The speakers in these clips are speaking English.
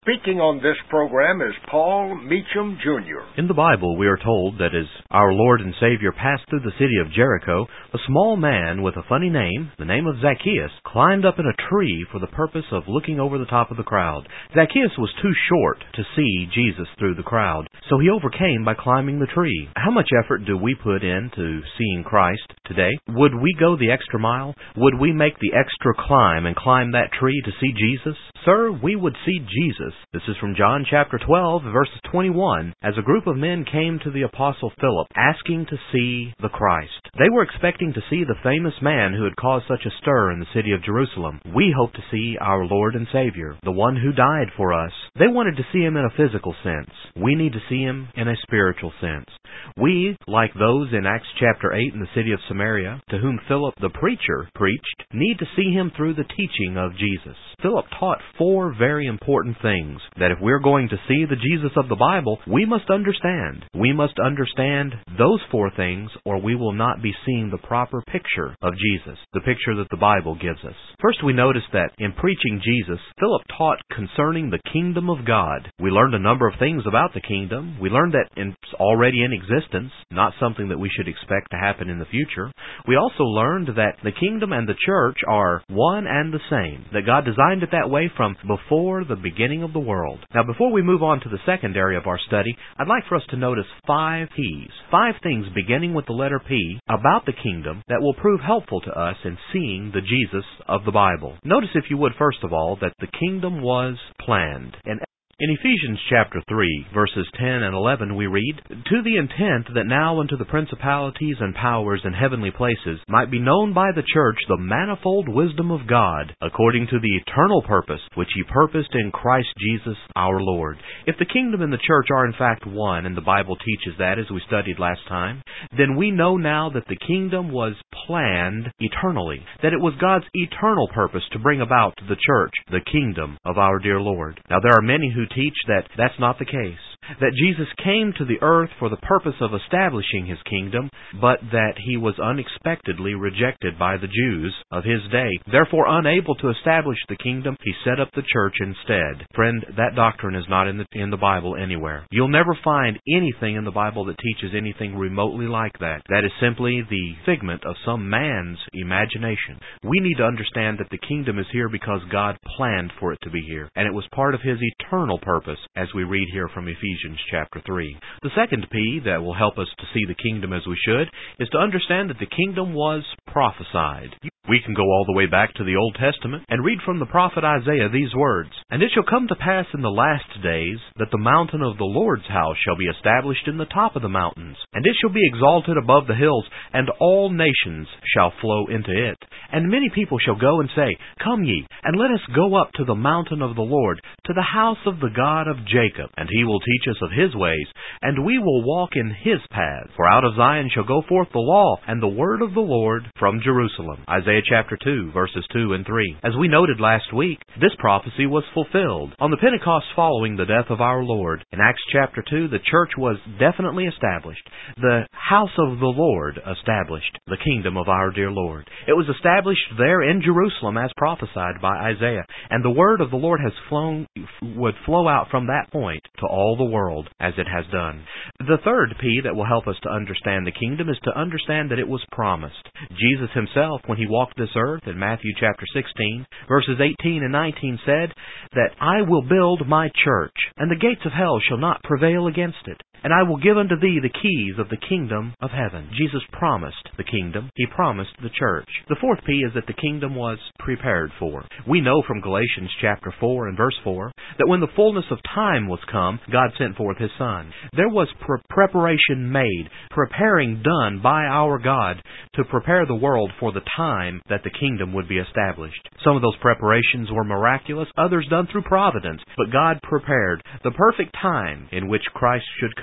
Speaking on this program is Paul Meacham, Jr. In the Bible, we are told that as our Lord and Savior passed through the city of Jericho, a small man with a funny name, the name of Zacchaeus, climbed up in a tree for the purpose of looking over the top of the crowd. Zacchaeus was too short to see Jesus through the crowd, so he overcame by climbing the tree. How much effort do we put into seeing Christ today? Would we go the extra mile? Would we make the extra climb and climb that tree to see Jesus? Sir, we would see Jesus. This is from John chapter 12, verses 21, as a group of men came to the Apostle Philip, asking to see the Christ. They were expecting to see the famous man who had caused such a stir in the city of Jerusalem. We hope to see our Lord and Savior, the one who died for us. They wanted to see him in a physical sense. We need to see him in a spiritual sense. We, like those in Acts chapter 8 in the city of Samaria, to whom Philip the preacher preached, need to see him through the teaching of Jesus. Philip taught four very important things that if we're going to see the Jesus of the Bible, we must understand. We must understand those four things, or we will not be seeing the proper picture of Jesus, the picture that the Bible gives us. First, we notice that in preaching Jesus, Philip taught concerning the kingdom of God. We learned a number of things about the kingdom. We learned that it's already in existence, not something that we should expect to happen in the future. We also learned that the kingdom and the church are one and the same, that God designed it that way from before the beginning of the world. Now, before we move on to the second area of our study, I'd like for us to notice 5 P's, 5 things beginning with the letter P about the kingdom that will prove helpful to us in seeing the Jesus of the Bible. Notice, if you would, first of all, that the kingdom was planned. In Ephesians chapter 3, verses 10 and 11, we read, "To the intent that now unto the principalities and powers in heavenly places might be known by the church the manifold wisdom of God, according to the eternal purpose which He purposed in Christ Jesus our Lord." If the kingdom and the church are in fact one, and the Bible teaches that as we studied last time, then we know now that the kingdom was planned eternally, that it was God's eternal purpose to bring about the church, the kingdom of our dear Lord. Now, there are many who teach that that's not the case, that Jesus came to the earth for the purpose of establishing His kingdom, but that He was unexpectedly rejected by the Jews of His day. Therefore, unable to establish the kingdom, He set up the church instead. Friend, that doctrine is not in the Bible anywhere. You'll never find anything in the Bible that teaches anything remotely like that. That is simply the figment of some man's imagination. We need to understand that the kingdom is here because God planned for it to be here, and it was part of His eternal purpose, as we read here from Ephesians chapter 3. The second P that will help us to see the kingdom as we should is to understand that the kingdom was prophesied. We can go all the way back to the Old Testament and read from the prophet Isaiah these words, "And it shall come to pass in the last days that the mountain of the Lord's house shall be established in the top of the mountains, and it shall be exalted above the hills, and all nations shall flow into it. And many people shall go and say, Come ye, and let us go up to the mountain of the Lord, to the house of the God of Jacob, and He will teach us of His ways, and we will walk in His paths. For out of Zion shall go forth the law, and the word of the Lord from Jerusalem." Isaiah chapter 2, verses 2 and 3. As we noted last week, this prophecy was fulfilled on the Pentecost following the death of our Lord. In Acts chapter 2, the church was definitely established. The house of the Lord established, the kingdom of our dear Lord. It was established there in Jerusalem as prophesied by Isaiah, and the word of the Lord would flow out from that point to all the world as it has done. The third P that will help us to understand the kingdom is to understand that it was promised. Jesus Himself, when He walked this earth in Matthew chapter 16, verses 18 and 19, said that "I will build my church, and the gates of hell shall not prevail against it. And I will give unto thee the keys of the kingdom of heaven." Jesus promised the kingdom. He promised the church. The fourth P is that the kingdom was prepared for. We know from Galatians chapter 4 and verse 4 that when the fullness of time was come, God sent forth His Son. There was preparation made, preparing done by our God to prepare the world for the time that the kingdom would be established. Some of those preparations were miraculous, others done through providence, but God prepared the perfect time in which Christ should come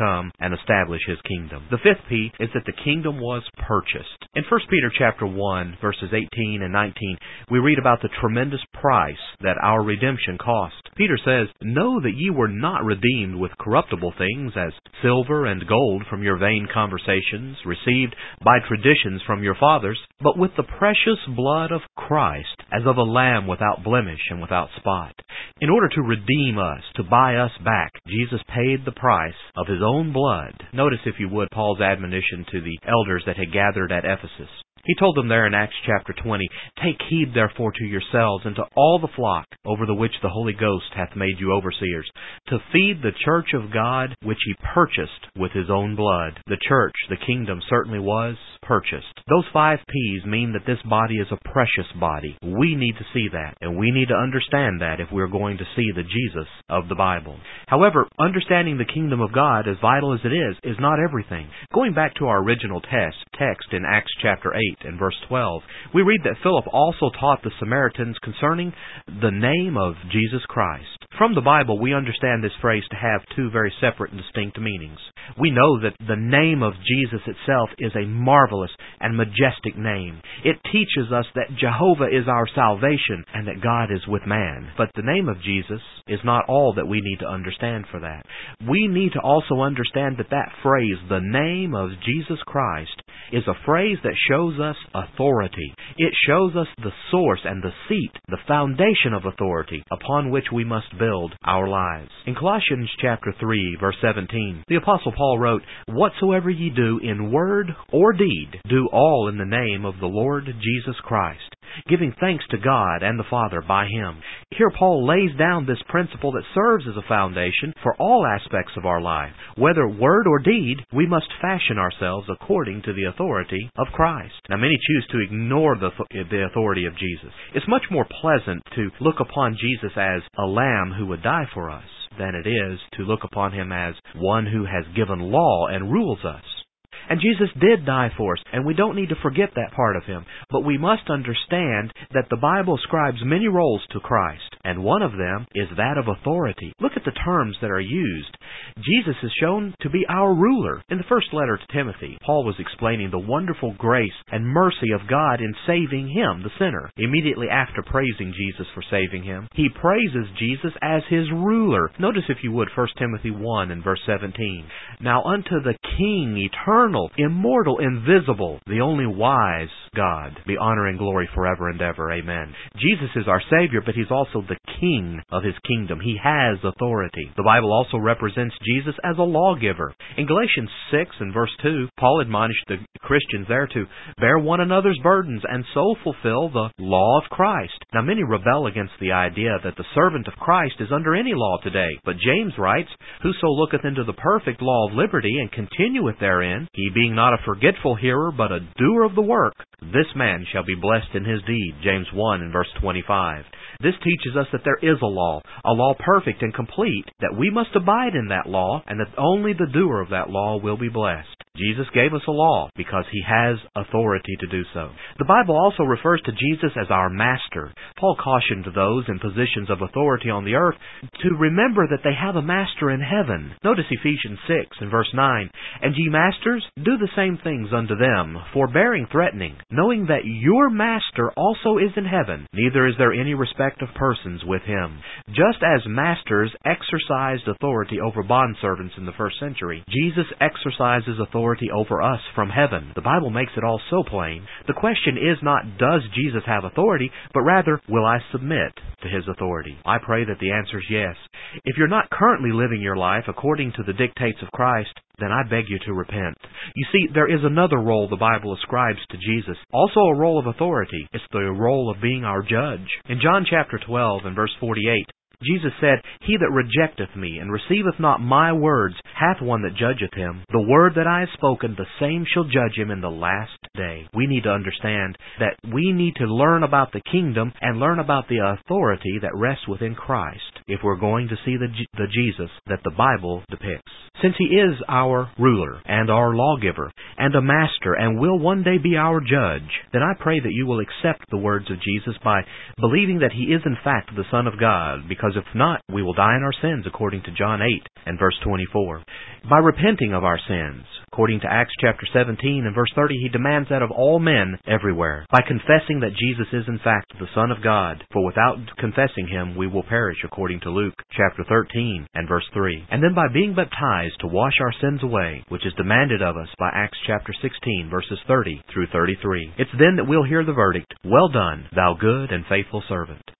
come and establish His kingdom. The fifth P is that the kingdom was purchased. In 1 Peter chapter 1, verses 18 and 19, we read about the tremendous price that our redemption cost. Peter says, "Know that ye were not redeemed with corruptible things, as silver and gold from your vain conversations, received by traditions from your fathers, but with the precious blood of Christ, as of a lamb without blemish and without spot." In order to redeem us, to buy us back, Jesus paid the price of His own blood. Notice, if you would, Paul's admonition to the elders that had gathered at Ephesus. He told them there in Acts chapter 20, "Take heed therefore to yourselves and to all the flock over the which the Holy Ghost hath made you overseers, to feed the church of God which He purchased with His own blood." The church, the kingdom, certainly was purchased. Those 5 P's mean that this body is a precious body. We need to see that, and we need to understand that if we're going to see the Jesus of the Bible. However, understanding the kingdom of God, as vital as it is not everything. Going back to our original text in Acts chapter 8, and verse 12, we read that Philip also taught the Samaritans concerning the name of Jesus Christ. From the Bible, we understand this phrase to have 2 very separate and distinct meanings. We know that the name of Jesus itself is a marvelous and majestic name. It teaches us that Jehovah is our salvation and that God is with man. But the name of Jesus is not all that we need to understand for that. We need to also understand that that phrase, the name of Jesus Christ, is a phrase that shows us authority. It shows us the source and the seat, the foundation of authority upon which we must build our lives. In Colossians chapter 3, verse 17, the Apostle Paul wrote, "Whatsoever ye do in word or deed, do all in the name of the Lord Jesus Christ, giving thanks to God and the Father by Him." Here Paul lays down this principle that serves as a foundation for all aspects of our life. Whether word or deed, we must fashion ourselves according to the authority of Christ. Now, many choose to ignore the authority of Jesus. It's much more pleasant to look upon Jesus as a lamb who would die for us than it is to look upon Him as one who has given law and rules us. And Jesus did die for us, and we don't need to forget that part of Him. But we must understand that the Bible ascribes many roles to Christ, and one of them is that of authority. Look at the terms that are used. Jesus is shown to be our ruler. In the first letter to Timothy, Paul was explaining the wonderful grace and mercy of God in saving him, the sinner. Immediately after praising Jesus for saving him, he praises Jesus as His ruler. Notice, if you would, 1 Timothy 1 and verse 17. "Now unto the King eternal, immortal, invisible, the only wise God, be honor and glory forever and ever. Amen." Jesus is our Savior, but He's also the King of His kingdom. He has authority. The Bible also represents Jesus as a lawgiver. In Galatians 6 and verse 2, Paul admonished the Christians there to bear one another's burdens and so fulfill the law of Christ. Now, many rebel against the idea that the servant of Christ is under any law today. But James writes, "Whoso looketh into the perfect law of liberty and continueth therein, he being not a forgetful hearer, but a doer of the work, this man shall be blessed in his deed." James 1 and verse 25. This teaches us that there is a law perfect and complete, that we must abide in that law, and that only the doer of that law will be blessed. Jesus gave us a law because He has authority to do so. The Bible also refers to Jesus as our Master. Paul cautioned those in positions of authority on the earth to remember that they have a Master in heaven. Notice Ephesians 6 and verse 9, "And ye masters, do the same things unto them, forbearing threatening, knowing that your Master also is in heaven, neither is there any respect of persons with Him." Just as masters exercised authority over bondservants in the first century, Jesus exercises authority over us from heaven. The Bible makes it all so plain. The question is not, does Jesus have authority, but rather, will I submit to His authority? I pray that the answer is yes. If you're not currently living your life according to the dictates of Christ, then I beg you to repent. You see, there is another role the Bible ascribes to Jesus, also a role of authority. It's the role of being our judge. In John chapter 12 and verse 48, Jesus said, "He that rejecteth me and receiveth not my words hath one that judgeth him. The word that I have spoken, the same shall judge him in the last day." We need to understand that we need to learn about the kingdom and learn about the authority that rests within Christ. if we're going to see the Jesus that the Bible depicts. Since He is our ruler and our lawgiver and a master and will one day be our judge, then I pray that you will accept the words of Jesus by believing that He is in fact the Son of God, because if not, we will die in our sins, according to John 8 and verse 24. By repenting of our sins, according to Acts chapter 17 and verse 30, He demands that of all men everywhere. By confessing that Jesus is in fact the Son of God, for without confessing Him we will perish, according to Luke chapter 13 and verse 3. And then by being baptized to wash our sins away, which is demanded of us by Acts chapter 16 verses 30 through 33. It's then that we'll hear the verdict, "Well done, thou good and faithful servant."